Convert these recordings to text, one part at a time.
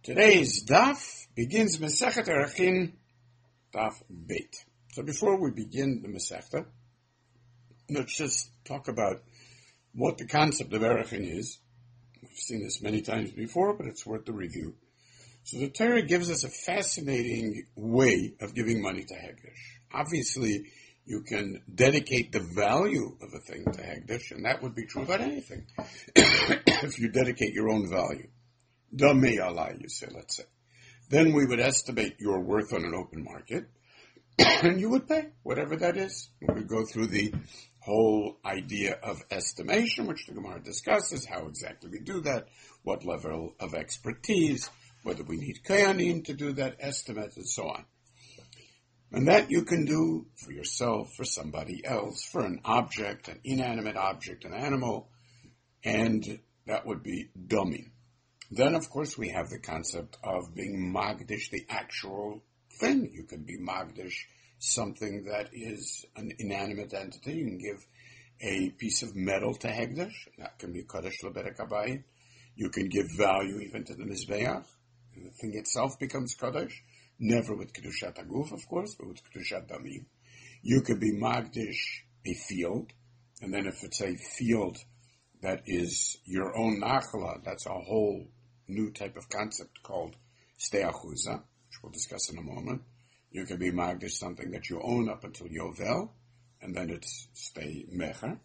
Today's daf begins Masechet Erechim, daf Beit. So before we begin the Masechta, let's just talk about what the concept of Erechim is. We've seen this many times before, but it's worth the review. So the Torah gives us a fascinating way of giving money to Hekdesh. Obviously, you can dedicate the value of a thing to Hekdesh, and that would be true about anything. If you dedicate your own value. Damei alai, you say, let's say. Then we would estimate your worth on an open market, and you would pay, whatever that is. We would go through the whole idea of estimation, which the Gemara discusses, how exactly we do that, what level of expertise, whether we need kohanim to do that estimate, and so on. And that you can do for yourself, for somebody else, for an object, an inanimate object, an animal, and that would be domim. Then, of course, we have the concept of being magdish, the actual thing. You can be magdish something that is an inanimate entity. You can give a piece of metal to Hekdesh. That can be Kodesh Leberek Habayit. You can give value even to the Mizbeach. The thing itself becomes Kodesh. Never with Kedushat Haguf, of course, but with Kedushat Damim. You could be magdish a field. And then if it's a field that is your own nachala, that's a whole new type of concept called steachuza, which we'll discuss in a moment. You can be magdish something that you own up until Yovel, and then it's stay mecher.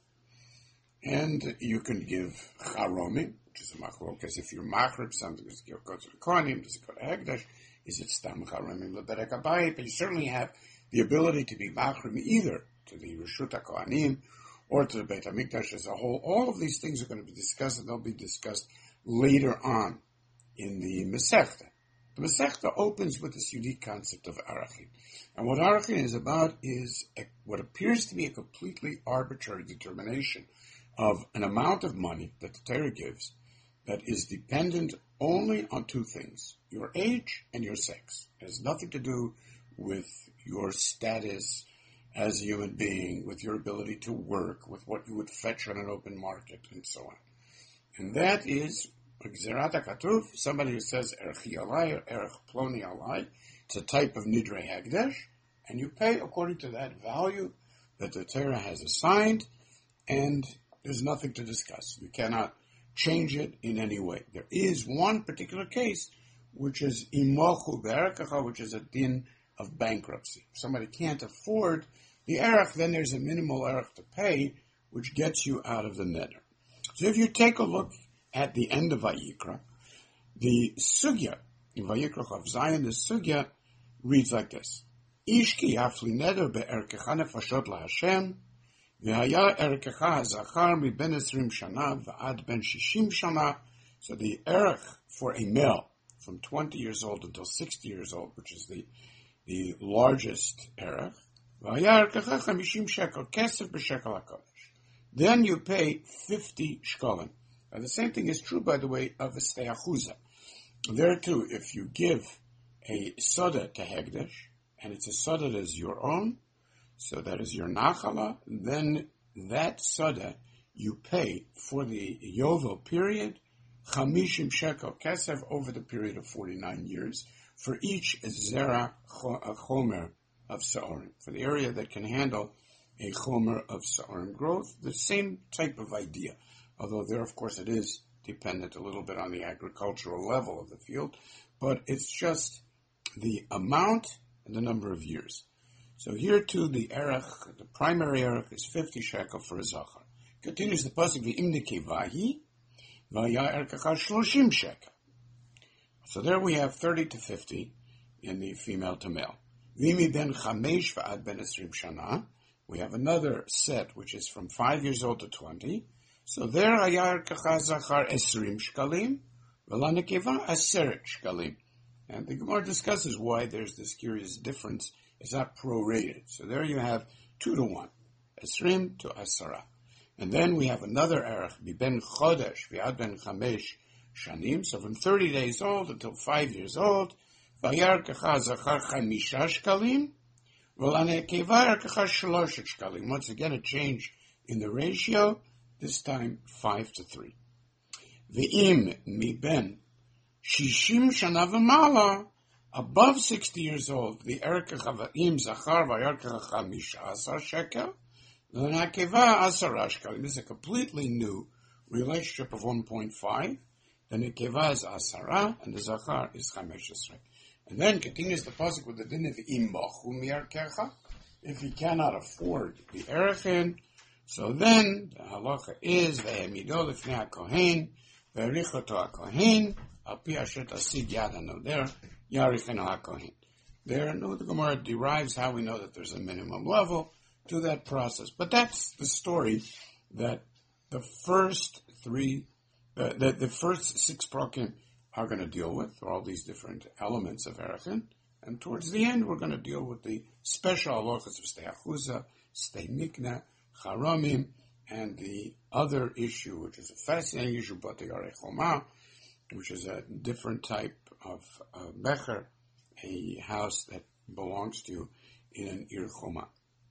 And you can give charomi, which is a machlokas. If you're machrib, something does it go to the kohanim, does it go to Hekdesh? Is it stam charomi leberek habayit? But you certainly have the ability to be machrib either to the Reshut HaKohanim or to the Beit HaMikdash as a whole. All of these things are going to be discussed, and they'll be discussed later on in the Masechta. The Masechta opens with this unique concept of Arachin. And what Arachin is about is what appears to be a completely arbitrary determination of an amount of money that the Torah gives that is dependent only on two things, your age and your sex. It has nothing to do with your status as a human being, with your ability to work, with what you would fetch on an open market, and so on. And that is Gzerat HaKatuv, somebody who says Erchi Alai or Erech Ploni Alai. It's a type of Nidrei Hekdesh, and you pay according to that value that the Torah has assigned, and there's nothing to discuss. You cannot change it in any way. There is one particular case, which is Imochu Be'erekacha, which is a din of bankruptcy. If somebody can't afford the erech, then there's a minimal erech to pay, which gets you out of the neder. So if you take a look at the end of Vayikra, the sugya in Vayikra Chav Zayin, the sugya reads like this: Ishki yafli neder be'erkecha nefashot laHashem, ve'haya erkecha hazachar mi ben 20 shana v'ad ben 60 shana. So the erech for a male from 20 years old until 60 years old, which is the largest erech, v'haya erkecha 50 shekel kesef b'shekel hakodesh. Then you pay 50 shkolim. And the same thing is true, by the way, of a steachuza. There too, if you give a soda to Hekdesh, and it's a soda that is your own, so that is your nachala, then that soda you pay for the Yovel period, 50 shekel kesef, over the period of 49 years, for each zera chomer of sa'orim, for the area that can handle a chomer of sa'orim growth, the same type of idea. Although there, of course, it is dependent a little bit on the agricultural level of the field, but it's just the amount and the number of years. So here too, the erech, the primary erech, is 50 shekel for a zachar. Continues the pasuk, v'im nekevahi, v'haya erkecha 30 shekel. So there we have 30 to 50 in the female to male. V'imi ben 5 v'ad ben 20 shana. We have another set which is from 5 years old to 20. So there, hayar kacha zachar 20 shkalim, v'la nekeva 10 shkalim. And the Gemara discusses why there's this curious difference. It's not prorated. So there you have 2 to 1, 20 to 10. And then we have another erech, ben chodesh v'ad ben 5 shanim. So from 30 days old until 5 years old, hayar kacha zachar 5 shkalim, v'la nekeva erkecha 3 shkalim. Once again, a change in the ratio. This time 5 to 3. Ve'im mi ben Shishim Shana V'Mala, above 60 years old, the Erkech Hava'im Zachar V'Yarkech HaMisha Asar Shekel, then Hakeva Asar Ashkel. This is a completely new relationship of 1.5. The Nekeva is Asara, and the Zachar is 15. And then continues the pasuk with the din of Imbachu Miarkecha. If he cannot afford the Erechin, so then the halacha is Vehemido Lifnei HaKohen, Ve'erichoto HaKohen, Al Pi Asher Tasid Yad HaNoder, Yarichenu HaKohen. There, the Gemara derives how we know that there's a minimum level to that process. But that's the story that the first three, the first 6 prakim are going to deal with, all these different elements of Erechin. And towards the end, we're going to deal with the special halachas of Stei Achuza, Stei Mikna, Charamim, and the other issue, which is a fascinating issue, but the Arei Choma, which is a different type of becher, a house that belongs to you in an Ir Choma.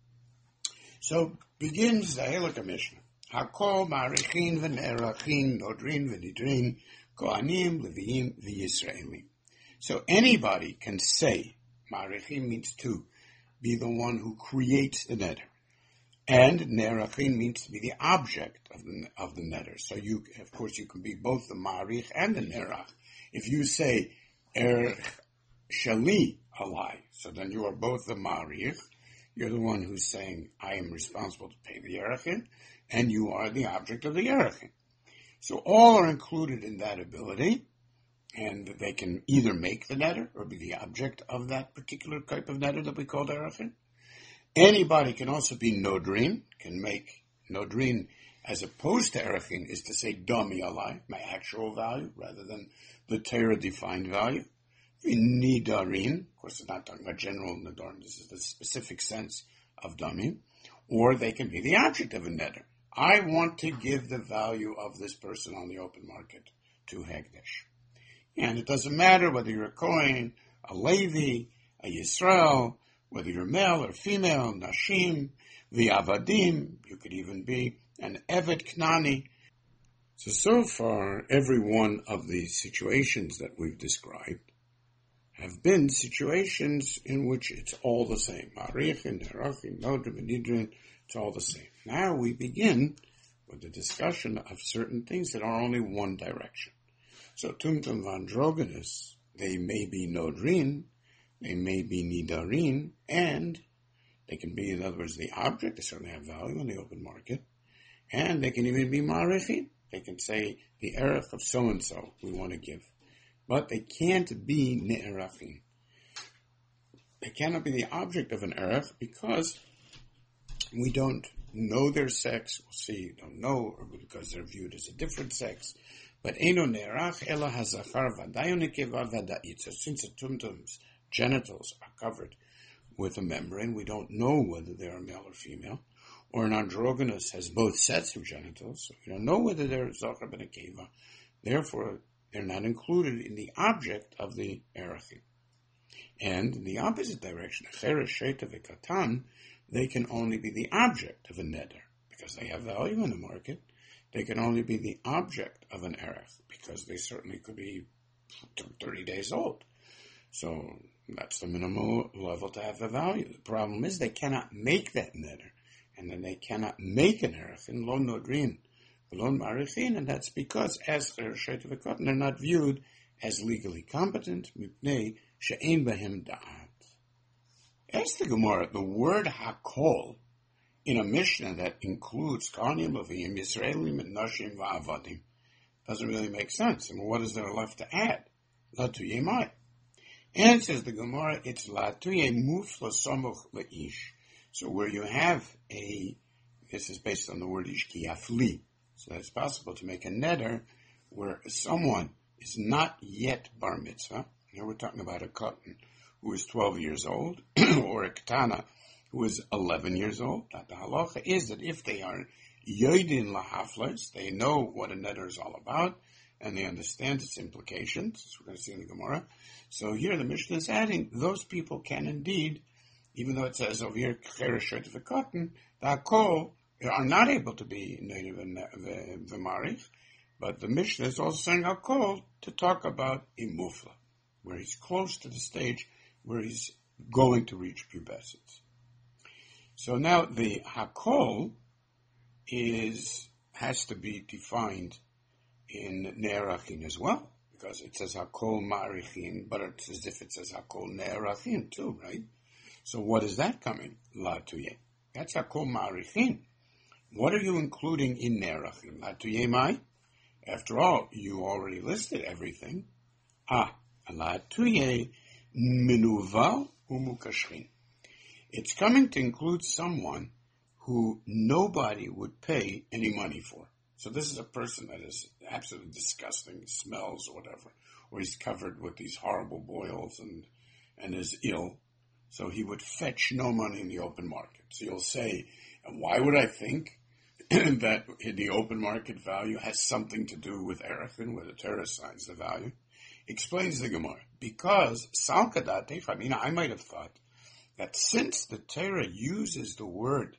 So begins the Halakha Mishnah. Hakol ma'arichin v'ne'erachin nodrin v'nidrin kohanim leviim v'yisraelim. So anybody can say, ma'arichin means to be the one who creates the neder, and ne'erachin means to be the object of the neder. So you, of course, you can be both the ma'arich and the nerach. If you say erech shali alai, so then you are both the ma'arich. You're the one who's saying, I am responsible to pay the erechin, and you are the object of the erechin. So all are included in that ability, and they can either make the neder or be the object of that particular type of neder that we call erechin. Anybody can also be nodrin, can make nodrin as opposed to erechin is to say dami alai, my actual value, rather than the Torah defined value. Nidarin, of course, it's not talking about general nidarin, this is the specific sense of dami, or they can be the object of a neder. I want to give the value of this person on the open market to Hekdesh. And it doesn't matter whether you're a Kohen, a Levi, a Yisrael, whether you're male or female, Nashim, the Avadim, you could even be an Evet Knani. So far, every one of the situations that we've described have been situations in which it's all the same. Ma'arichin, Nerachin, Nodrim, and Nidrin, it's all the same. Now we begin with the discussion of certain things that are only one direction. So Tumtum Vandroginus, they may be Nodrin, they may be Nidarin, and they can be, in other words, the object. They certainly have value in the open market. And they can even be Ma'arichin. They can say, the erech of so-and-so we want to give. But they can't be Ne'erachin. They cannot be the object of an erech because we don't know their sex. We'll see, don't know, or because they're viewed as a different sex. But Eino Ne'erach Ela HaZachar Vadayu Nekeva Vada'it. So since the Tumtum's genitals are covered with a membrane, we don't know whether they are male or female. Or an androgynous has both sets of genitals, so we don't know whether they're Zachar ben Nekeva. Therefore, they're not included in the object of the Erechim. And in the opposite direction, Cheresh, Sheta, V'Katan, they can only be the object of a neder, because they have value in the market. They can only be the object of an erech, because they certainly could be 30 days old. So that's the minimal level to have the value. The problem is they cannot make that neder, and then they cannot make an erech in lo nodrin, lo marichin, and that's because as they're not viewed as legally competent, mipnei she'ein behem da'at. As the Gemara, the word hakol in a Mishnah that includes Kohanim, Levim, Yisraelim, and Nashim, Va'avadim doesn't really make sense. I mean, what is there left to add? Latuye mai. And says the Gemara, it's latuye mufla samuch le'ish. So where you have this is based on the word ishkiyafli. So it's possible to make a neder where someone is not yet bar mitzvah. Here we're talking about a katan who is 12 years old, or a katana who is 11 years old. That the halacha is that if they are yoidin lahaflas, they know what a neder is all about, and they understand its implications, as we're going to see in the Gemara. So here the Mishnah is adding, those people can indeed, even though it says over here, cheresh v'katan, the hakol are not able to be native and v'marich, But the Mishnah is also saying Hakol to talk about a mufla, where he's close to the stage where he's going to reach pubescence. So now the Hakol has to be defined in Ne'erachin as well, because it says Hakol Ma'arichin, but it's as if it says Hakol Ne'erachin too, right? So what is that coming? La Tuye. That's Hakol Ma'arichin. What are you including in Ne'erachin? La Tuye Mai? After all, you already listed everything. La Tuye Minuval Umukashrin. It's coming to include someone who nobody would pay any money for. So this is a person that is absolutely disgusting, smells or whatever, or he's covered with these horrible boils and is ill. So he would fetch no money in the open market. So you'll say, why would I think that the open market value has something to do with Erechim, where the Torah assigns the value? Explains the Gemara. Because Salkadatech, I might have thought that since the Torah uses the word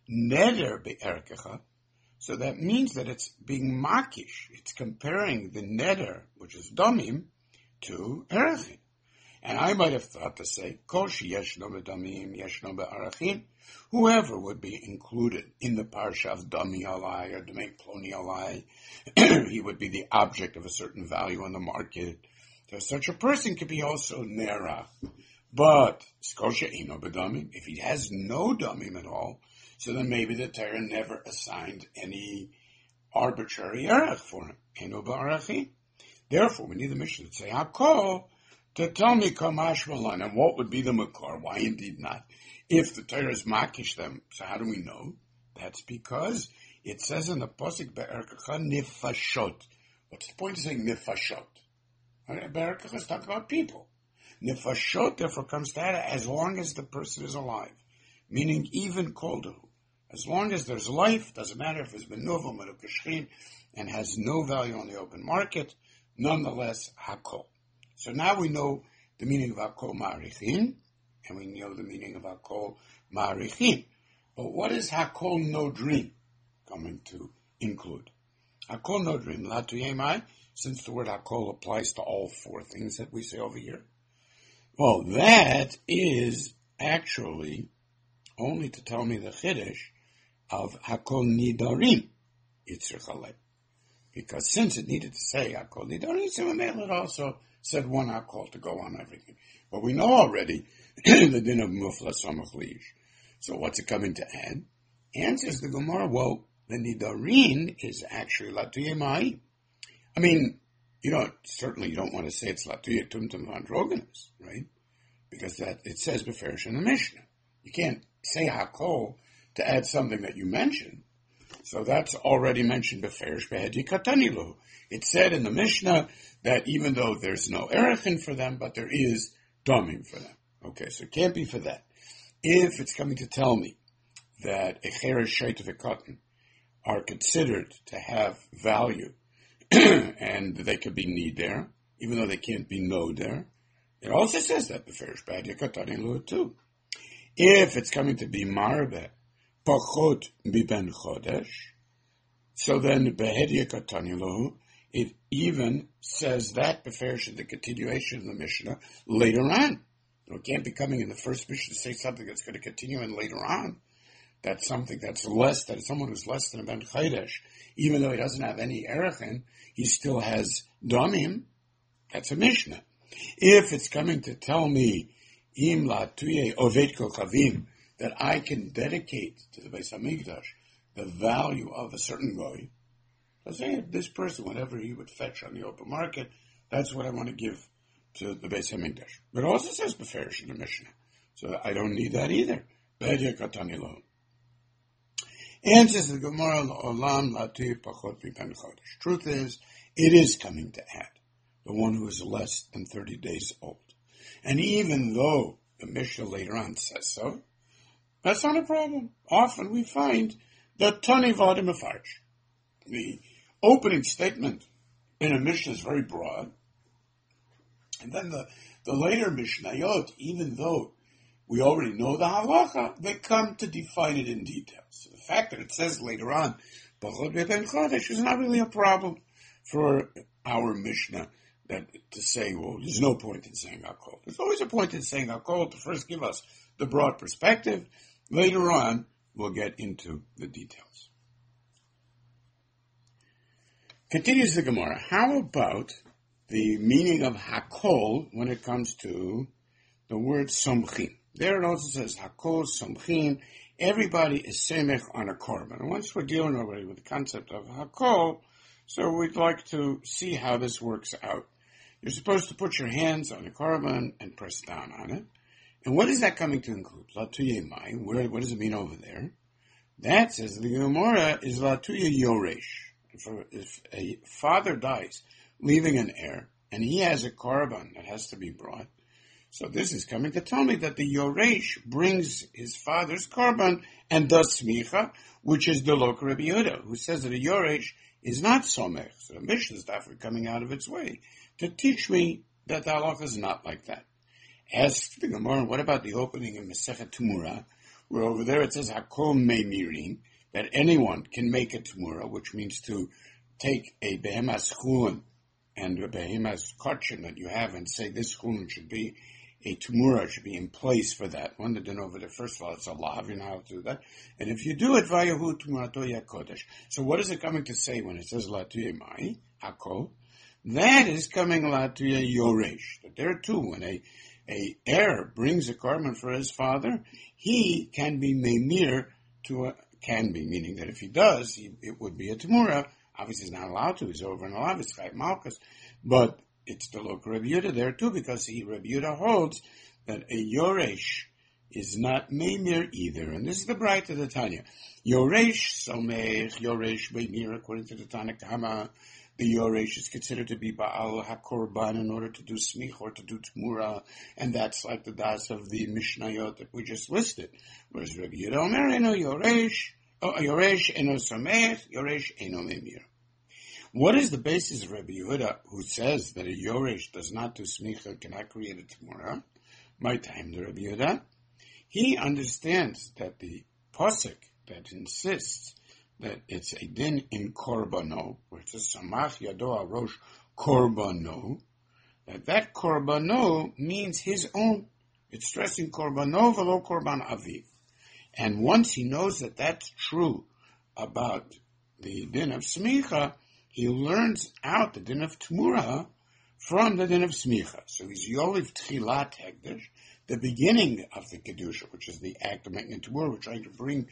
neder be'erkecha, so that means that it's being makish. It's comparing the neder, which is damim, to erechim. And I might have thought to say, kosh yeshno be'damim, yeshno be'erechim, whoever would be included in the parsha of dami alai or dami ploni alai, he would be the object of a certain value on the market. So such a person could be also nerach. But skosha ino bedamim, if he has no damim at all, so then maybe the Torah never assigned any arbitrary erech for him. Eno ba'arachim. Therefore, we need the Mishnah to say Hakol to tell me kamash malan, and what would be the makar? Why indeed not? If the Torah is makish them, so how do we know? That's because it says in the pasuk be'erkecha nifashot. What's the point of saying nifashot? Be'erkecha is talking about people. Nifashot therefore comes to that as long as the person is alive, meaning even koldu. As long as there's life, doesn't matter if it's been novel, menukashrin, and has no value on the open market, nonetheless, Hakol. So now we know the meaning of Hakol Ma'arichin, and we know the meaning of Hakol Ma'arichin. But what is Hakol Nodrin coming to include? Hakol Nodrin, La Tuyemai, since the word Hakol applies to all four things that we say over here. Well, that is actually only to tell me the Chiddush of Hakol Nidarim, Yitzchak Halei. Because since it needed to say Hakol Nidarim, so it also said one Hakol to go on everything. But we know already the din of Mufla Samach Lish. So what's it coming to add? Answers the Gemara, well, the Nidarim is actually Latuye Mai. Certainly you don't want to say it's Latuye Tumtum Androgonus, right? Because that it says Beferish in the Mishnah. You can't say Hakol to add something that you mentioned. So that's already mentioned Beferish Behedi Katanilu. It said in the Mishnah that even though there's no Erechin for them, but there is Domim for them. Okay, so it can't be for that. If it's coming to tell me that a Cheresh Shait of a cotton are considered to have value, and they could be need there, even though they can't be no there, it also says that Beferish Behedi Katanilu too. If it's coming to be Marbe, Pachot Miben Chodesh, so then Behediya Katanilu, it even says that Beferish in the continuation of the Mishnah later on. It can't be coming in the first Mishnah to say something that's going to continue in later on. That's something that's less, that someone who's less than a Ben Chodesh, even though he doesn't have any Erechin, he still has Damim. That's a Mishnah. If it's coming to tell me Im la tuye oved kochavim, that I can dedicate to the Beis Hamikdash the value of a certain goy, I say this person, whatever he would fetch on the open market, that's what I want to give to the Beis Hamikdash. But it also says Beferish in the Mishnah, so I don't need that either. Behediya katani lo. Answers the Gemara Olam Latuye Pachot Miben Chodesh. Truth is, it is coming to add the one who is less than 30 days old. And even though the Mishnah later on says so, that's not a problem. Often we find that Tani Vadim Mefarsh. The opening statement in a Mishnah is very broad. And then the later Mishnayot, even though we already know the halacha, they come to define it in detail. So the fact that it says later on, Pachot Miben Chodesh is not really a problem. for our Mishnah that to say, well, there's no point in saying Hakol. There's always a point in saying Hakol to first give us the broad perspective. Later on, we'll get into the details. Continues the Gemara. How about the meaning of Hakol when it comes to the word Somchim? There it also says Hakol, Somchim. Everybody is semech on a korban. And once we're dealing already with the concept of Hakol, so we'd like to see how this works out. You're supposed to put your hands on the korban and press down on it. And what is that coming to include? Latuye mai. What does it mean over there? That, says the Gemara, is Latuye yoresh. If a father dies, leaving an heir, and he has a korban that has to be brought, so this is coming to tell me that the yoresh brings his father's korban and does smicha, which is the Lok Rabbi Yehuda, who says that a yoresh is not somech. So the Mishnah is definitely coming out of its way to teach me that the halacha is not like that. Ask the Gemara, what about the opening in Masechet Tumura, where over there it says Hakol Meimirin, that anyone can make a Tumura, which means to take a behemas chulin and a behemas kachin that you have and say this chulin should be a Tumura, should be in place for that one. That over there, first of all, it's a lav, you know how to do that. And if you do it, Vayahu Tumurato Yakodesh. So what is it coming to say when it says Latuye Mai, Hakol? That is coming Latuye Yoresh. That there too, when a heir brings a korban for his father, he can be memir to a, can be, meaning that if he does, it would be a Tumura. Obviously he's not allowed to, he's over and allowed, it's Chayt Malkus. But it's the Lok Rabbi Yehuda there too, because Rabbi Yehuda holds that a Yoresh is not memir either. And this is the bright of the Tanya. Yoresh, Somech, Yoresh, memir, according to the Tana Kama, the Yoresh is considered to be Baal HaKorban in order to do Smich or to do Tmura, and that's like the das of the Mishnayot that we just listed. Whereas Rabbi Yehuda Omer, Eno Yoresh, Eno Somech, Yoresh, Eno Memir. What is the basis of Rabbi Yehuda, who says that a Yoresh does not do Smicha, cannot create a Tmura? My time, the Rabbi Yehuda. He understands that the Pasuk that insists that it's a din in Korbano, where it says Samach Yado Arosh Korbano, that Korbano means his own. It's stressing Korbano velo Korban Aviv. And once he knows that that's true about the din of Smicha, he learns out the din of Tmura from the din of Smicha. So he's Yoliv Tchilat Hekdesh, the beginning of the Kedusha, which is the act of making a Tmura, we're trying to bring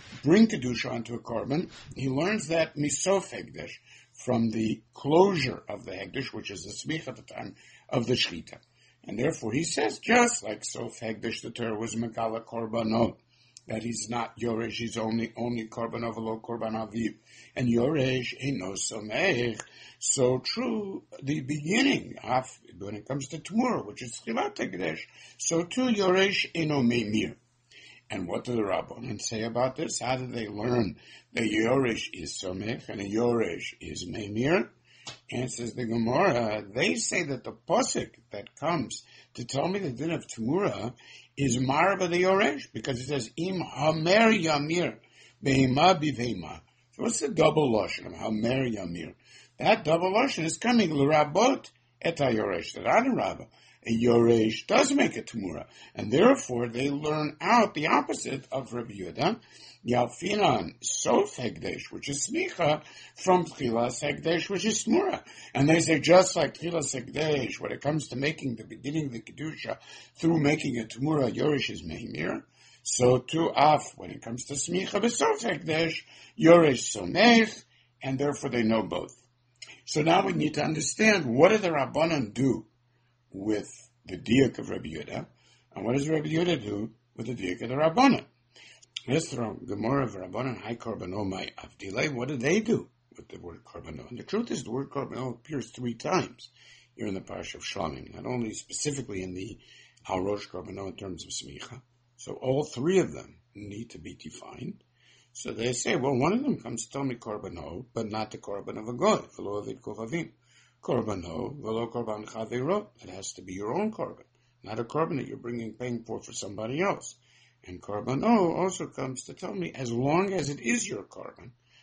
Kedusha onto a korban. He learns that Misof Hekdesh, from the closure of the Hekdesh, which is the Smicha at the time of the Shechita. And therefore he says, just like Sof Hekdesh, the Torah was Megala Korbanot, that he's not Yoresh, he's only Korban Avalo, Korban Aviv. And Yoresh ain't no Somech. So true, the beginning of, when it comes to Tmura, which is Tchilat HaKedesh, so too Yoresh ain't no Meimir. And what do the Rabbanan say about this? How do they learn that Yoresh is Somech and a Yoresh is Meimir? Answers the Gemara, they say that the Pasuk that comes to tell me the din of Tmura is Marba the Yoresh, because it says, Im Hamer Yamir, Behema Bivema. So what's the double Lashon of Hamer Yamir? That double Lashon is coming, L'Rabot et HaYoresh, that Adarabba, a Yoresh does make a Tmura, and therefore they learn out the opposite of Rabbi Yehuda, Yalfinan Sof Hekdesh, which is Smicha, from Tchilas Hekdesh, which is Tmura. And they say, just like Tchilas Hekdesh, when it comes to making the beginning of the Kedusha, through making a Tmura, Yoresh is Meimir, so too Af, when it comes to Smicha, B'Sof Hekdesh, Yoresh Somech, and therefore they know both. So now we need to understand, what do the Rabbanan do with the diak of Rabbi Yehuda, and what does Rabbi Yehuda do with the diak of the Rabbanan? Let's throw Gemara of Rabbanan, Hai Korbano, my Avdilei. What do they do with the word Korbano? And the truth is, the word Korbano appears 3 times here in the Parsha of Shlamim, not only specifically in the Al Rosh Korbano in terms of Smicha. So all 3 of them need to be defined. So they say, well, one of them comes to tell me Korbano, but not the Korban of a Goy, V'lo Avid Kochavim. Korbano, V'lo Korban Chaviro. It has to be your own Korban, not a Korban that you're paying for somebody else. And Korbano also comes to tell me, as long as it is your Korban,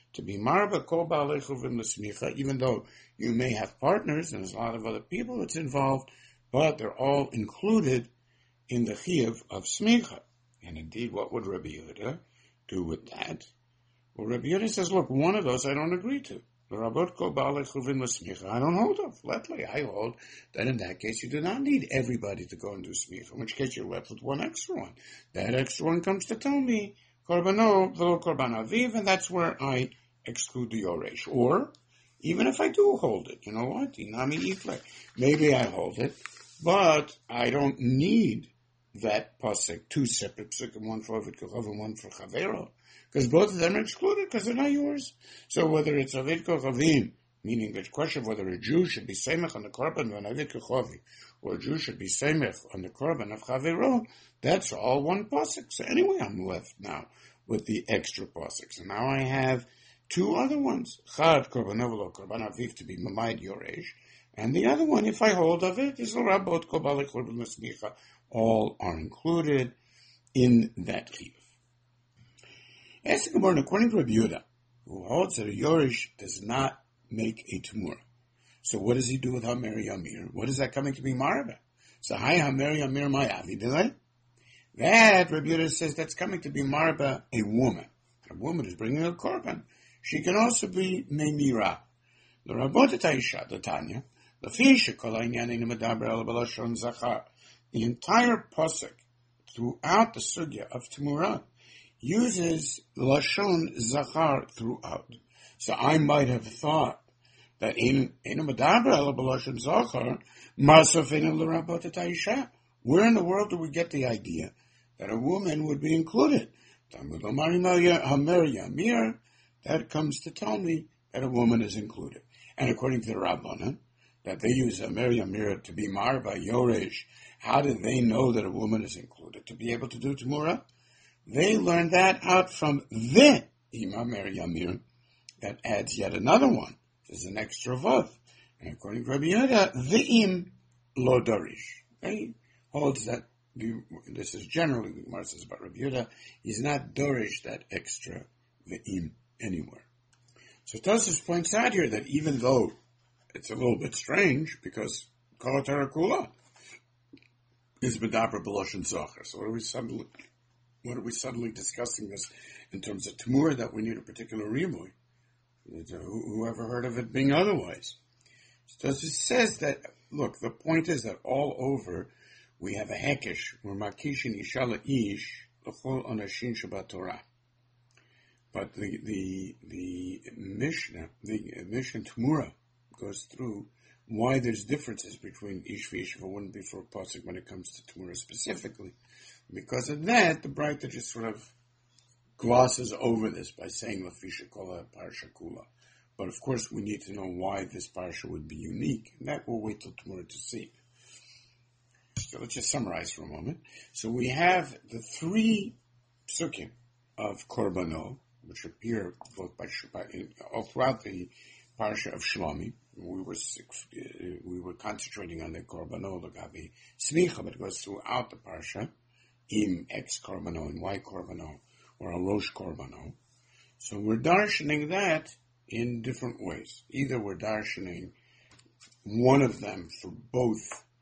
to be marba kol ba'alei chuvim l'smicha, even though you may have partners and there's a lot of other people that's involved, but they're all included in the chiyuv of smicha. And indeed, what would Rabbi Yehuda do with that? Well, Rabbi Yehuda says, look, one of those I don't agree to. I don't hold of. Flatly, I hold that in that case you do not need everybody to go and do smicha, in which case you're left with one extra one. That extra one comes to tell me, korbano, v'lo korban aviv, and that's where I exclude the yoresh. Or, even if I do hold it, you know what? Maybe I hold it, but I don't need that pasuk, two separate pasukim, one for Ovid Kochav and one for Chavero, because both of them are excluded because they're not yours. So whether it's Ovid Kochavim, meaning the question of whether a Jew should be semech on the korban of Ovid Kochavi, or a Jew should be semech on the korban of Chavero, that's all one pasuk. So anyway, I'm left now with the extra pasuks. And now I have two other ones. Chad korban ovelo korban aviv to be mamayid yoresh, and the other one, if I hold of it, is l'rabot kol ba'alei korban l'smicha. All are included in that chiyuv. As the Gemara, according to Rabbi Yehuda, who holds that a yoresh does not make a tumura. So what does he do with Hamer Yamir? What is that coming to be marba? So hi Hamer Yamir Mayavi delay. That Rabbi Yehuda says that's coming to be marba a woman. A woman is bringing a korban. She can also be meimira. The Rabot Taisha, the Tanya, the Fisha Kol Inyanim Medaber El Balashon Zachar. The entire pasuk throughout the sugya of Tumurah uses Lashon Zachar throughout. So I might have thought that in Medaber El Balashon Zachar, Masofin L'Rabot Taisha. Where in the world do we get the idea that a woman would be included? That comes to tell me that a woman is included. And according to the Rabbanan, that they use Hamer Yamir to be marba yoresh, how do they know that a woman is included to be able to do Tumurah? They learned that out from the Hamer Yamir that adds yet another one. There's an extra vav. And according to Rabbi Yehuda, V'im lo dorish. He holds that, this is generally the Gemara says about Rabbi Yehuda, he's not dorish that extra V'im anywhere. So Tosfos points out here that even though it's a little bit strange, because Kol HaTorah Kula is Medaber B'Lashon Zachar. So what are we suddenly discussing this in terms of Tumurah that we need a particular riboy? Whoever heard of it being otherwise? So it says that, look, the point is that all over we have a hekesh, where Makishin Ishala Ish, L'chol Anashin Shabbat Torah. But the Mishnah Tumurah goes through why there's differences between Ish v'Ish wouldn't be for a pasuk when it comes to Tumurah specifically. Because of that, the Braita just sort of glosses over this by saying Lafisha Kola Parsha Kula. But of course, we need to know why this parsha would be unique, and that we'll wait till tomorrow to see. So let's just summarize for a moment. So we have the three psukim of Korbano, which appear both all throughout the parsha of Shlomi. We were concentrating on the Korbano, the Gabi Smicha, but it goes throughout the parsha, Im X Korbano and Y Korbano, or a Rosh Korbano. So we're darshaning that in different ways. Either we're darshaning one of them for both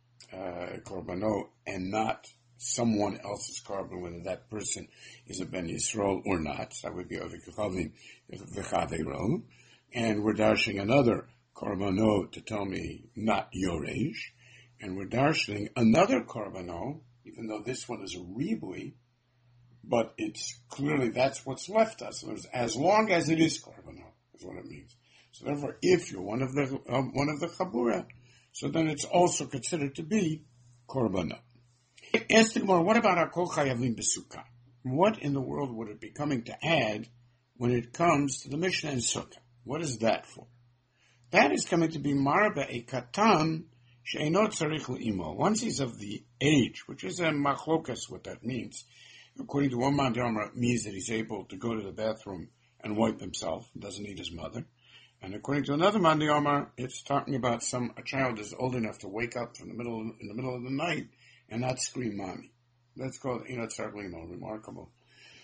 Korbano and not someone else's korban, whether that person is a Ben Yisrael or not. That would be Ovid Kochavim V'Chavero. And we're darshaning another Korbano to tell me not Yoresh. And we're darshaning another Korbano, even though this one is a Ribui, but it's clearly that's what's left us. As long as it is Korbano, is what it means. So therefore, if you're one of the Chabura, so then it's also considered to be Korbano. Ask the Gemara, what about Hakol Chayavim B'Sukkah? What in the world would it be coming to add when it comes to the Mishnah and Sukkah? What is that for? That is coming to be Marba a Katan She'enot Tzarich L'Imo. Once he's of the age, which is a machlokas, what that means. According to one man, it means that he's able to go to the bathroom and wipe himself, doesn't need his mother. And according to another man, it's talking about a child is old enough to wake up in the middle of the night and not scream mommy. That's called Enot Tzarich L'Imo, remarkable.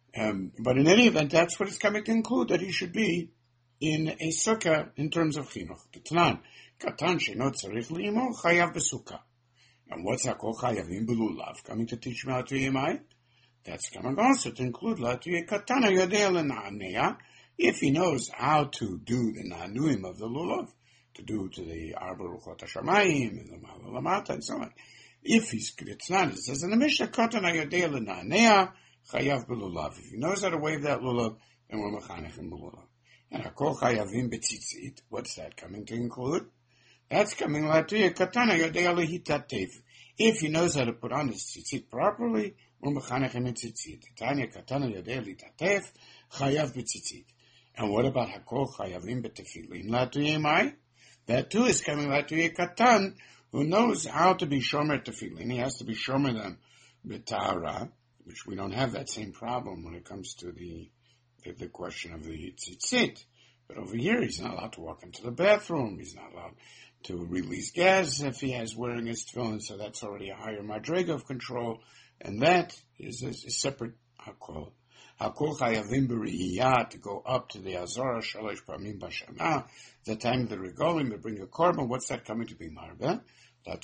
But in any event, that's what it's coming to include, that he should be in a sukkah in terms of chinuch. The Tanan, katan she'no tzarich li'imo chayav b'sukkah. And what's hakol chayavim b'lulav? Coming to teach me how to yemai? That's coming also to include la to katana yodea l'na'anea, if he knows how to do the na'anuim of the lulav, to do to the arba ruchot hashamayim and the malalamata and so on. If it's not, it says in the Mishnah, katana yodea l'na'anea chayav b'lulav. If he knows how to wave that lulav, then we're mechanechim b'lulav. And hakol chayavim b'tzitzit, what's that coming to include? That's coming la to katana yodea l'hitatev. If he knows how to put on his tzitzit properly, we're mechanechim in tzitzit. Tanya katana yodea l'hitatef chayav b'tzitzit. And what about hakol chayavim b'tefillin la to yemai? That too is coming la to katan, who knows how to be shomer tefillin. He has to be shomer them b'tahara, which we don't have that same problem when it comes to the question of the tzitzit. But over here, he's not allowed to walk into the bathroom. He's not allowed to release gas if he has wearing his tefillin. So that's already a higher madrega of control, and that is a separate hakol. Hakol chayavim b'riyah, to go up to the azara shalosh pamim b'shana, the time of the regalim, to bring a korban. What's that coming to be marbe? That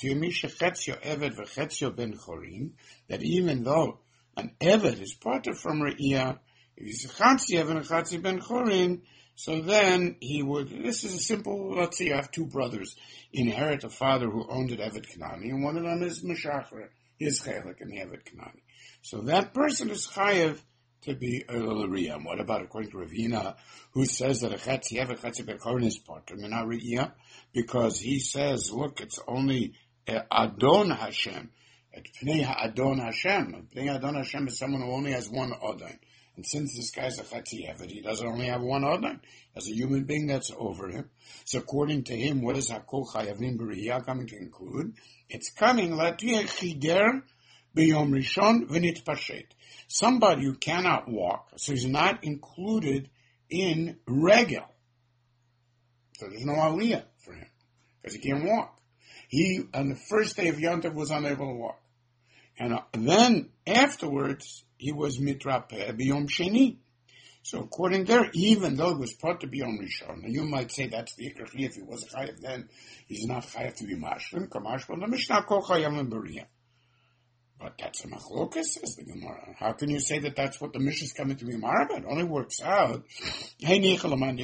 even though an eved is parted from riyah, if he's a chatzi eved and a chatzi ben chorin, so then he would, this is a simple, let's say you have two brothers, inherit a father who owned an Eved Kanani, and one of them is Meshachar, his chelik in the Eved Kanani. So that person is chayev to be Elul. And what about according to Ravina, who says that a Chatzi Eved, Chatzi Ben Chorin is part of Mina Riyah, because he says, look, it's only Adon Hashem, at Pnei Adon Hashem. Pnei Adon Hashem is someone who only has one Odin. And since this guy's a Chatzi Eved, he doesn't only have one Odin. As a human being, that's over him. So according to him, what is Hakol Chayavim B'Riyah coming to include? It's coming, Latiyah Chider B'Yom Rishon V'Nit Pashet. Somebody who cannot walk, so he's not included in Regel. So there's no Aliyah for him, because he can't walk. He, on the first day of Yom Tov, was unable to walk. And then, afterwards, he was mitrapeh b'yom sheni. So according there, even though it was part to b'yom rishon, and you might say that's the ikrach. If he was a chayav, then he's not chayav to be mashlim. Kamashlim the Mishnah kol chayav b'riyah. But that's a machlokas, says the Gemara. How can you say that that's what the Mishnah is coming to be marabed? It only works out. It's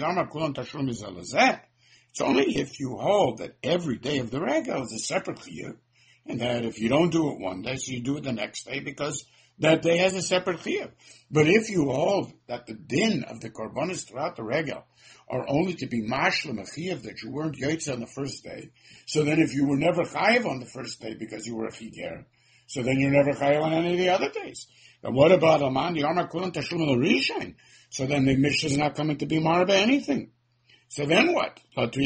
only if you hold that every day of the regal is a separate chiyuv, and that if you don't do it one day, so you do it the next day, because that day has a separate chiyuv. But if you hold that the din of the korbanos throughout the regal are only to be mashlim a chiyuv, that you weren't yotze on the first day, so then if you were never chayiv on the first day because you were a chiger, so then you're never chayiv on any of the other days. And what about Aman Yom Kulan Tashlum Rishain? So then the Mishnah is not coming to be marba anything. So then what?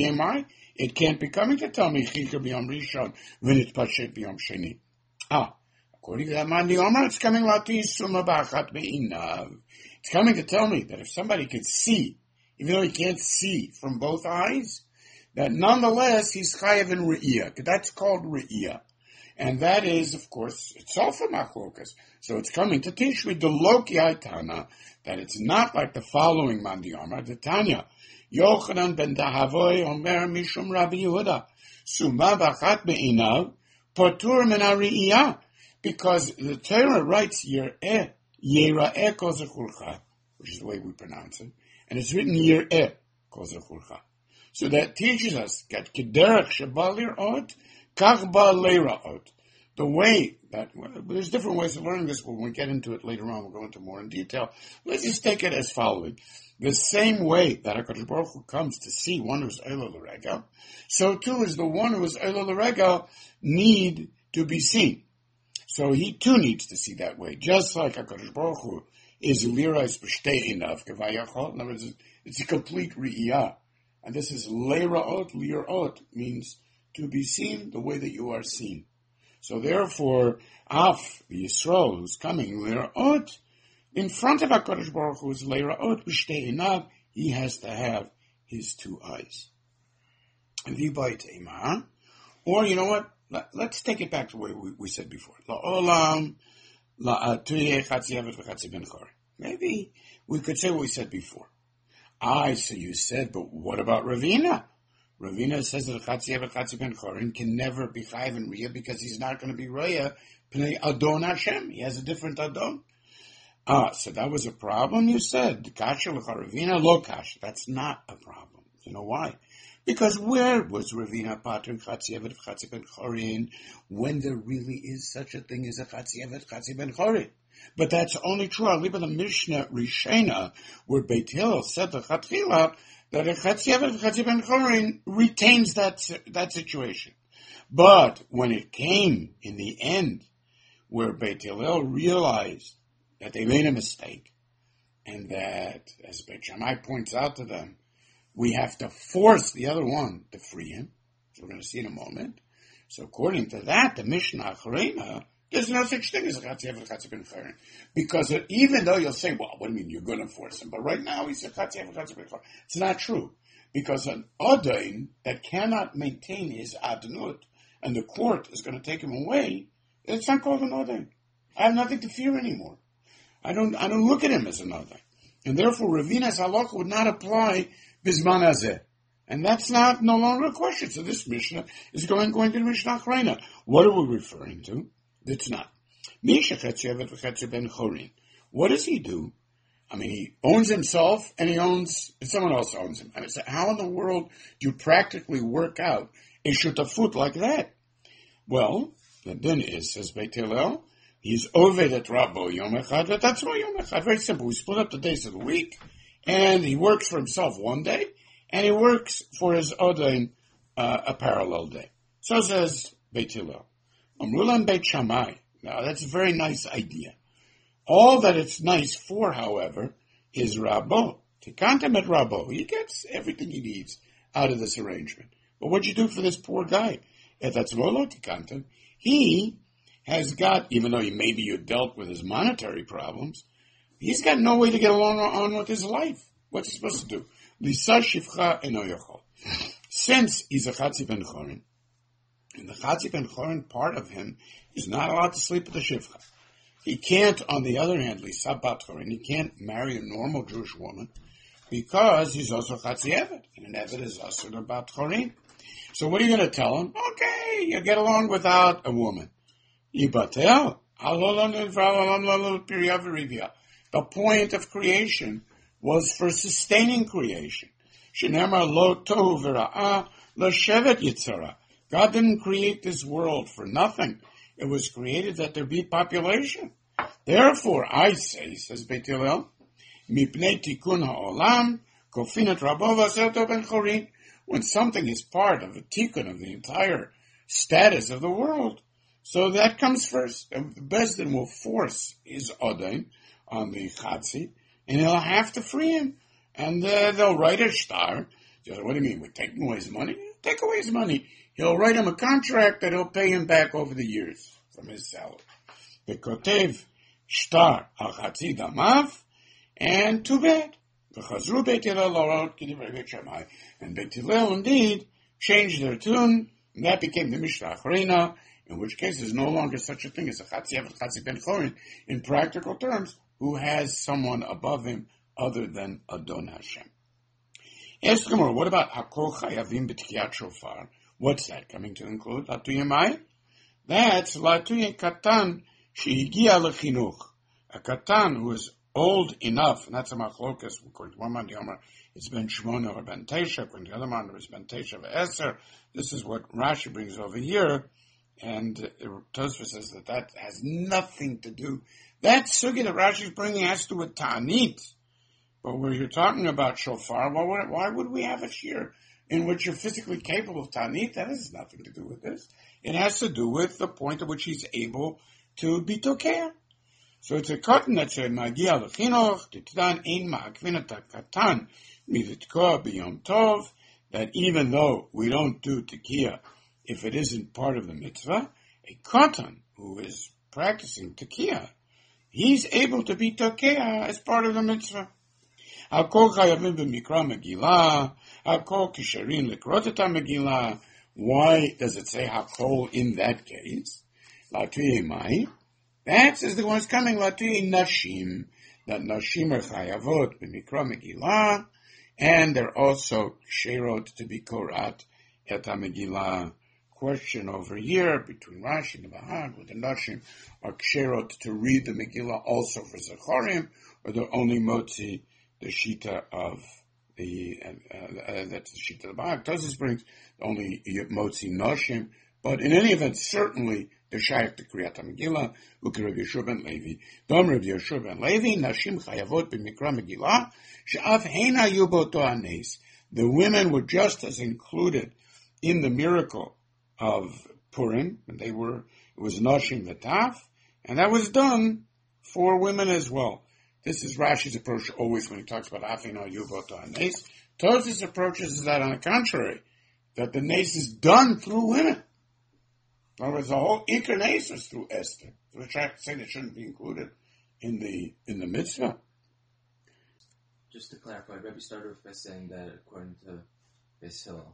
It can't be coming to tell me Chika b'Yom Rishon v'nit Pashet b'Yom Sheni. According to that man, it's coming Suma b'Achat be'inav. It's coming to tell me that if somebody could see, even though he can't see from both eyes, that nonetheless he's chayav in Re'iyah. That's called Re'iyah. And that is, of course, itself a machlokas. So it's coming to teach me the Loki Haitana, that it's not like the following Mandiyama, the Tanya. Yochanan ben Dahavoy Omer Mishum Rabbi Yehuda. Suma b'achat be'inav, potur min ha'ri'iyah. Because the Torah writes Yer'eh, Yera'eh kol zechurcha, which is the way we pronounce it. And it's written Yer'eh kol zechurcha. So that teaches us that Kederach sheba lir'ot, kach ba leira'ot. The way that, there's different ways of learning this, but when we get into it later on, we'll go into more in detail. Let's just take it as following. The same way that HaKadosh Baruch Hu comes to see one who's Elul L'Regel, so too is the one who is Elul L'Regel need to be seen. So he too needs to see that way. Just like HaKadosh Baruch Hu is Lirais B'Shtei Inav Kevayachol. In other words, it's a complete Re'iyah. And this is Leira'ot, Lir'ot, means to be seen the way that you are seen. So therefore, Af, the Yisrael who's coming, Leira'ot, in front of HaKadosh Baruch Hu is Leira'ot B'Shtei Inav, he has to have his two eyes. And V'bayit Eimah, or you know what? Let's take it back to what we said before. La'olam, la'atuyeh chatzi evet v'chatzi ben chor. maybe we could say what we said before. So you said, but what about Ravina? Ravina says that Chatzi Ben Chorin can never be Chayiv and Riyah because he's not going to be Riyah Pnei Adon Hashem. He has a different Adon. So that was a problem, you said. Kasha Ravina, lo kasha. That's not a problem. You know why? Because where was Ravina Patrin Chatzi Ben Chorin when there really is such a thing as a Chatzi Ben Chorin? But that's only true. I'll leave it the Mishnah Rishena, where Beit Hillel said the Chatchila that a Chatzi Ben Chorin retains that situation. But when it came in the end, where Beit Hillel realized that they made a mistake, and that, as Beit Shammai points out to them, we have to force the other one to free him. So we're going to see in a moment. So according to that, the Mishnah Acharena, there's no such thing as a Chatzi Ben Chorin. Because even though you'll say, well, what do you mean you're going to force him? But right now he's a Chatzi Ben Chorin. It's not true. Because an Adain that cannot maintain his Adnut, and the court is going to take him away, it's not called an Adain. I have nothing to fear anymore. I don't look at him as an Adain. And therefore Ravina's halakha would not apply Bizman Hazeh. And that's no longer a question. So this Mishnah is going to the Mishnah Acharena. What are we referring to? It's not. What does he do? I mean, he owns himself and someone else owns him. And so how in the world do you practically work out a shutafut like that? Well, the din is, says Beit Hillel, he's oved at Rabbo Yom Echad, but that's why Yom Echad. Very simple. We split up the days of the week, and he works for himself one day, and he works for his Odain a parallel day. So says Beit Hillel. Amrulan Beit Shammai. Now, that's a very nice idea. All that it's nice for, however, is Rabbo. Tikantem et Rabbo. He gets everything he needs out of this arrangement. But what'd you do for this poor guy? That's Rolo Tikantem. He has got, even though maybe you dealt with his monetary problems, he's got no way to get along on with his life. What's he supposed to do? Lisa Shifcha eno yochol. Since he's a Chatzi Ben Chorin, and the Chatzi Ben Chorin part of him is not allowed to sleep with the Shifcha. He can't, on the other hand, Lisa Bat Chorin, he can't marry a normal Jewish woman because he's also Chatzi Evet, and an Evet is also the Bat Chorin. So what are you going to tell him? Okay, you get along without a woman. The point of creation was for sustaining creation. God didn't create this world for nothing. It was created that there be population. Therefore, I say, says Beit Hillel, when something is part of a tikkun of the entire status of the world, so that comes first. And the Beis Din will force his Odain on the Chatzi, and he'll have to free him. And they'll write a shtar. What do you mean? We're taking away his money? Take away his money. He'll write him a contract that he'll pay him back over the years from his salary. Bekotev shtar al Chatzi damav, and too bad. And Beit Hillel indeed changed their tune, and that became the Mishnah Acharena, in which case there's no longer such a thing as a Chatzi Ben Chorin in practical terms, who has someone above him other than Adon Hashem. Ask the Gemara, what about Hakol Chayavim B'Tkiyat Shofar? What's that coming to include? Latuye Mai? That's Latuye Katan Shehigia Lechinuch. A Katan who is old enough, and that's a machlokas, according to one man, the Omer, it's Ben Shmona or Ben Tesha, according to the other man, it's Ben Tesha V'Eser. This is what Rashi brings over here, and Tosfos says that has nothing to do. That sugi that Rashi is bringing has to do with Ta'anit. But where you're talking about shofar, why would we have a shir in which you're physically capable of Ta'anit? That has nothing to do with this. It has to do with the point at which he's able to be tokeh. So it's a cotton that said, Magia l'chinoch, titdan ein ma'akvinat katan, mivitkoa b'yom tov, that even though we don't do tekiah if it isn't part of the mitzvah, a cotton who is practicing tekiah, he's able to be tokeah as part of the mitzvah. Hakol chayavim b'mikra megillah, hakol kisharin lekrot et megillah. Why does it say hakol in that case? Latuye mai. That says the one is coming, Latuye Nashim. that Nashim are Chayavot b'Mikra Megillah, and they're also Ksherot to be Korat et HaMegillah. Question over here between Rashi and the Bahag, whether Nashim are Ksherot to read the Megillah also for Zecharim, or they're only Motzi the Shita of the, that's the Shita of the Bahag. Tosis brings only Motzi Nashim, but in any event, certainly they're Shaykh to Kriyat HaMegillah. Look at Rabbi Yeshua ben Levi. Dom Rabbi Yeshua ben Levi, Nashim Chayavot b'Mikra Megillah, she'af heina yuboto anes. The women were just as included in the miracle of Purim, and it was Nashim V'Taf, and that was done for women as well. This is Rashi's approach always when he talks about Afina Yuboto Anes. Tosfos approaches that on the contrary, that the Nes is done through women. In other words, the whole Ikar Nes is through Esther. So we're trying to say that shouldn't be included in the mitzvah. Just to clarify, Rebbe started off by saying that according to Beis Hillel,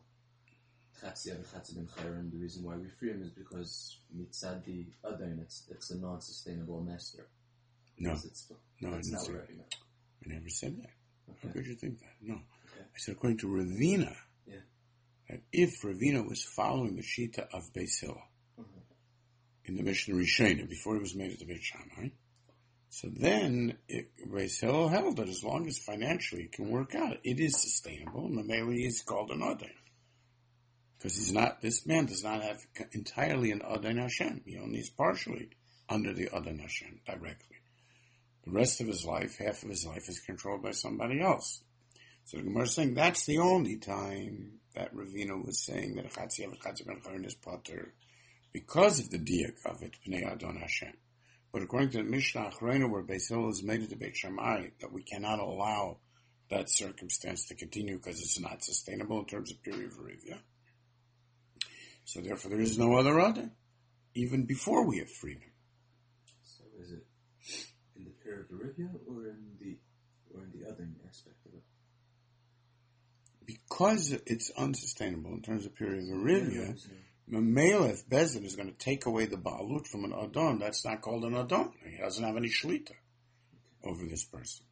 and the reason why we free him is because mitzad the Adain, it's a non-sustainable master. No, I never said that. Okay. How could you think that? No. Okay. I said according to Ravina, that if Ravina was following the Shita of Beis Hillel in the Mishnah Rishona before it was made at the Beit Shammai, so then Beis Hillel held that as long as financially it can work out, it is sustainable, and the Meli is called an Adain. Because this man does not have entirely an Adain Hashem. He only is partially under the Adain Hashem directly. The rest of his life, half of his life, is controlled by somebody else. So the Gemara is saying that's the only time that Ravina was saying that Chatzi ben Charon is Pater because of the diak of it, Pnei Adon Hashem. But according to the Mishnah Achrona, where Beis Hillel is made at the Beit Shammai, that we cannot allow that circumstance to continue because it's not sustainable in terms of period of Rivya. So therefore there is no other Adain, even before we have freedom. So is it in the period of Rivya or in the other aspect of it? Because it's unsustainable in terms of period of Rivya, Mamelech Bezin is going to take away the Ba'alut from an Adon. That's not called an Adon. He doesn't have any Shlita over this person.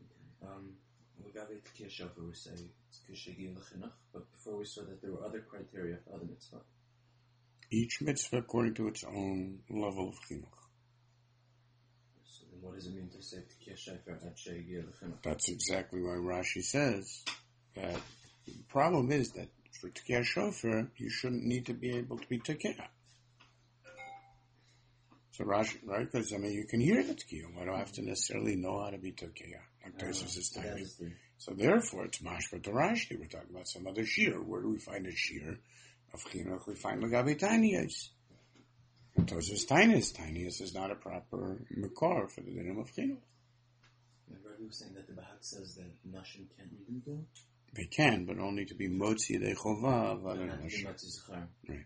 We say but before we saw that there were other criteria for other mitzvah. Each mitzvah according to its own level of chinuch. So then what does it mean to say Tikya Shofar at She'egiya L'chinuch? That's exactly why Rashi says that the problem is that for Tikya Shofar, you shouldn't need to be able to be Tikya. So Rashi, right? Because, you can hear the Tikya. Why do I have to necessarily know how to be Tikya? Like Tosfos is telling. So therefore, it's mashma to Rashi. We're talking about some other shir. Where do we find a shir of chinuch? We find Lagabi Tainiyos. Tosfos Tainiyos is not a proper makor for the dinim of chinuch. And Rabbi was saying that the Bahag says that Nashim can't read them. They can, but only to be motzi de chovah of other Nashim. Right.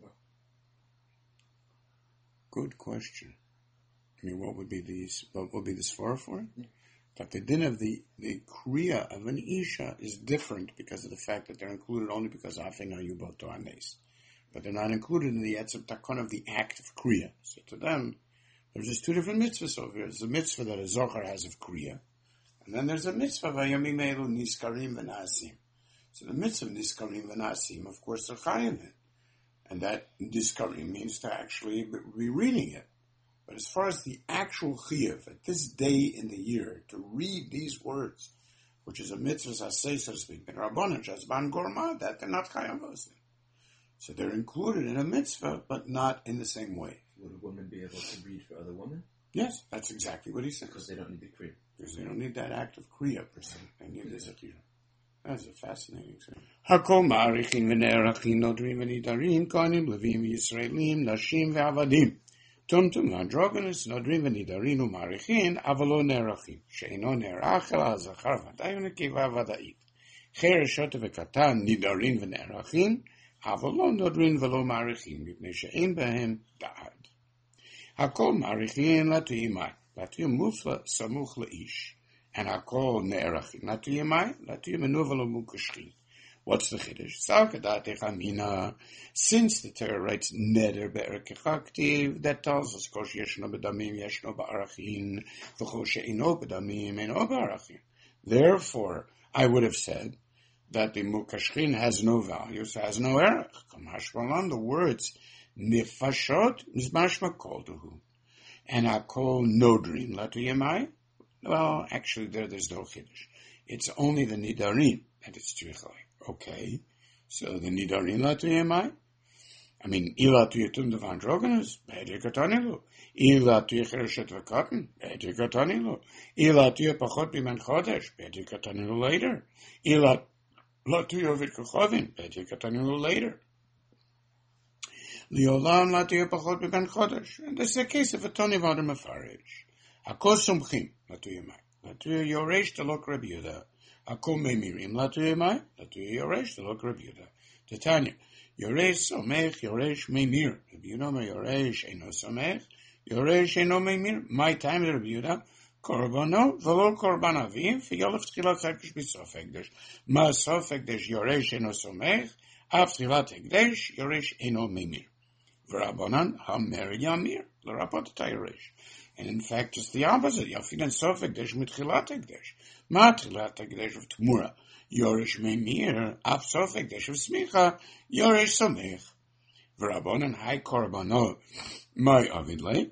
Good question. What would be the svara for it? Yeah. That the din of the kriya of an isha is different because of the fact that they're included only because afena yuboto anes, but they're not included in the etzem takon of the act of kriya. So to them, there's just two different mitzvahs over here. There's a mitzvah that a zochar has of kriya, and then there's a mitzvah vayamim elu niskarim v'nasim. So the mitzvah of niskarim v'nasim, of course, are chayim it, and that niskarim means to actually be reading it. But as far as the actual chiyuv at this day in the year to read these words, which is a mitzvah asay, so to speak, and rabbanan shazban gorma, that they're not chayavos. So they're included in a mitzvah, but not in the same way. Would a woman be able to read for other women? Yes, that's exactly what he said. Because they don't need the kriya. Because they don't need that act of kriya per se. They need the zakir. That's a fascinating thing. Hakol ma'arichin v'ne'erachin nodrim v'nidarim kohanim levim yisraelim nashim ve'avadim. Tumtum androgynous nodrim v'nidarin u'marichin avalo ne'erachin she'ino ne'erach el ha'zachar v'day u'nekiva v'da'it chereshot v'katan nidarin v'ne'erachin avalo nodrin v'lo marichin mipnei she'en behem da'ad. Hakol marichin latuyimai latuyim mufla samuch la'ish and hakol ne'erachin latuyimai latuyim enuv v'lo mukashchin What's the Chiddush? Since the Torah writes neder be'erekecha k'tiv, that tells us kol sheyeshno b'damim yeshno ba'arachin v'chol she'ino b'damim eino ba'arachin. Therefore, I would have said that the mukashchin has no value, so has no erech. Kamashmalan, the words nifashot mishmashma kol duhu, and akol nodrin latuyemai. Well, actually, there's no Chiddush. It's only the nidarim that it's tzricha. Okay, so the nidarim latuyemai. I mean, ila tuyetum devan droganus, be'edir katanilu. Ila tuyechereshet v'katan, be'edir katanilu. Ila tuyepachot b'man chodesh, be'edir katanilu later. Ila latuyovit kochovin, be'edir katanilu later. Liolam latuyepachot b'man chodesh. And this is the case of a Toni V'Adam Mefarij. Hakol sumchim latuyemai. Latuye yoresh telok Rabbi Yehuda. Hakol memirim latuyemai. Latuye yoresh telok Rabbi Yehuda. Titania. Yoresh somech, Yoresh meimir. Rabbi Yehuda Omer Yoresh eino somech, Yoresh eino meimir. My time, Rabbi Yehuda, korbano, v'lo korban aviv, v'yolef tchilat hekdesh b'sof hekdesh. Ma sof hekdesh Yoresh eino somech, af tchilat hekdesh, Yoresh eino meimir. V'rabanan hamer yamir, l'rapot Yoresh. And in fact, it's the opposite. Yafin and sof hekdesh mit tchilat hekdesh. Ma tchilat hekdesh of tmura. Yoresh meimir, af sof hekdesh of smicha, Yoresh somech. V'rabonan hai korbano, my avidle.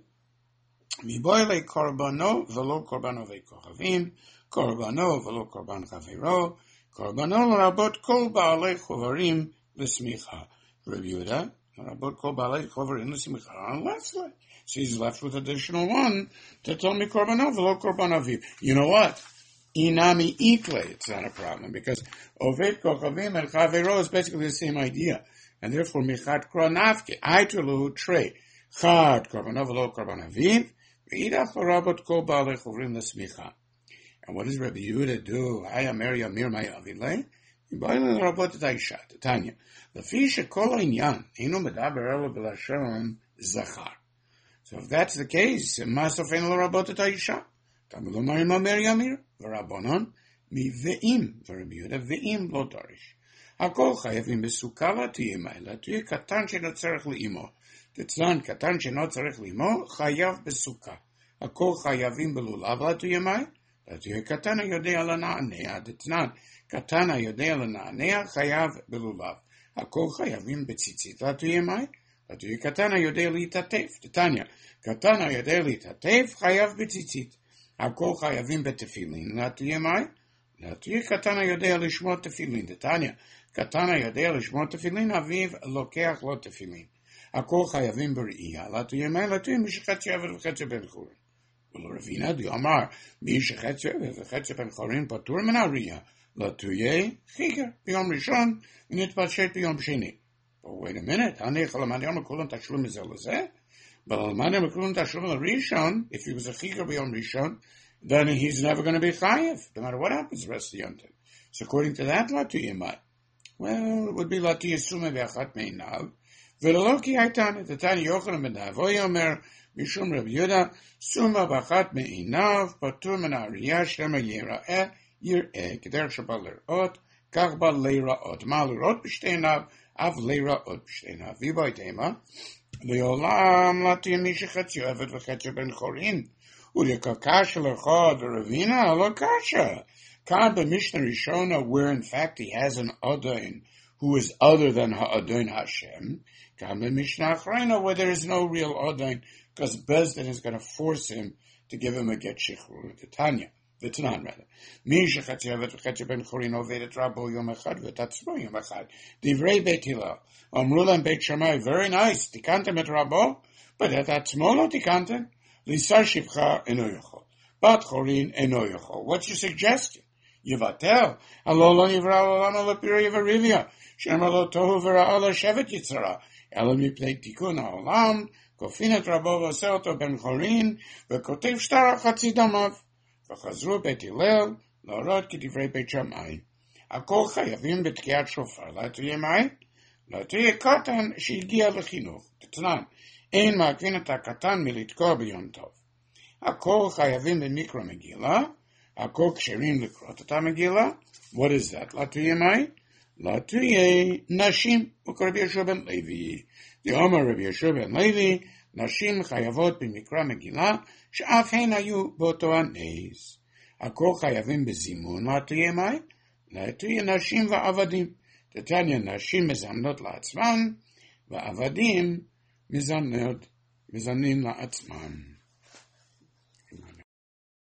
Miboile korbano, v'lo korbano ve'kochavim, korbano, v'lo korban chavero, korbano l'rabot kol ba'alei chovarim l'smicha. Rabbi Yehuda, l'rabot kol ba'alei chovarim l'smicha. Unless, so he's left with additional one to tell me korbano, v'lo korban aviv. You know what? Inami ikle, it's not a problem, because Oved Kochavim and Chavero is basically the same idea. And therefore, Michat Kronavke, Aitulu Tre, Chad Korbanov Lo Korban Aviv, V'idach Rabot Kol Ba'alei Chovrim L'Smicha. And what does Rabbi Yehuda do? Haya Meri Amir May Avilei, Yibayla Rabot Taisha, Tanya. L'fi Shekol Inyan, Inu Medaber Elo B'Lashem Zachar. So if that's the case, Masof Eno Rabot Taisha. Tamilo Marim Amer Yamir, V'Rabonon, Mi Ve'im, V'Rabbi Yehuda, Ve'im Lo Darish. Hakol Chayavim B'Sukkah Latuyemai, Latuye Katan Sheno Tzarech Li'imo. Tetzlan Katan Sheno Tzarech Li'imo, Chayav B'Sukkah. Hakol Chayavim B'Lulav Latuyemai, Latuye Katan HaYodei L'Na'anea. Tetzlan Katan HaYodei L'Na'anea, Chayav B'Lulav. Hakol Chayavim B'Tzitzit Latuyemai, Latuye Katan HaYodei L'Itatef. Tetanya, Katan HaYodei L'Itatef, Chayav B'Tzitzit. Hakol chayavim betefilin. Latuyemai. Latuye katana yodea lishmot tefilin. Tanya. Katana yodea lishmot tefilin. Aviv lokeach lo tefilin. Hakol chayavim b'ri'iyah. Latuyemai. Latuye mishachet shevet v'chetze ben chorin. V'lo Ravina di Amar. Mishachet shevet v'chetze ben chorin patur min ha'riyah. Latuye chiger b'yom rishon v'nitpashet b'yom sheni. But wait a minute. Hanei chalamad yom kulam tashlum mizeh lezeh. But if he was a chigar b'yom rishon, then he's never going to be chayiv, no matter what happens the rest of the yom tov. So according to that, latuyemai. Well, it would be latuyesumeh be'achat meinav. V'lo ki haytan the Tani Yochanan ben Navoy Omer mishum Rabbi Yehuda suma b'achat meinav patur min ha'riyah shema yira'eh yir'eh k'derech sheba l'ra'ot kach ba l'ra'ot ma l'ra'ot b'shteinav av l'ra'ot b'shteinav v'boy tema. Leolam latim mishachetz yovet v'chetz ben chorin. Ulekakasha l'chad Ravina alokasha. Kad b'Mishnah Rishona, where in fact he has an Adain who is other than Ha'adain Hashem. Kad b'Mishnah Achrayna, where there is no real Adain, because Bezdin is going to force him to give him a get shichrur. The Tanya. The Tanan, rather. Mishachetz yovet v'chetz ben chorin ovedet rabo yom echad v'tatzmo yom echad. Divrei Beit Hillel. Amrula and Beit Shammai, very nice. Tikantem et rabo, but at atzmo lo tikantem. Lisar shivcha eno yochol. Bat chorin eno yochol. What's your suggestion? Yivatel. Alo lo yivra olam lo pira yivarivya. Shem lo tohu v'ra'ah lo shevet yitzara. Elo mipnei tikun ha'olam. Kofin et rabo v'aseoto ben chorin. V'kotev shtar chatzi damav. V'chazru Beit Hillel. L'orot k'divrei Beit Shammai. Hakol chayavim b'tkiat shofar. Latuyemai. Latuye katan she'higia l'chinuch. T'tnan. Ein ma'akvin et ha'katan militko b'yom tov. Hakol chayavim b'mikra megillah. Hakol ksherim l'krot et ha'megillah. What is that? Latuyemai. להתריע נשים, וכרבי יהושע בן לוי. ואומר רבי יהושע בן לוי, נשים חייבות במקרא מגילה, שאף הן היו באותו הנס. הכל חייבים בזימון להתריע מהי? להתריע נשים ועבדים. דתניא נשים מזמנות לעצמן, ועבדים מזמנים לעצמם.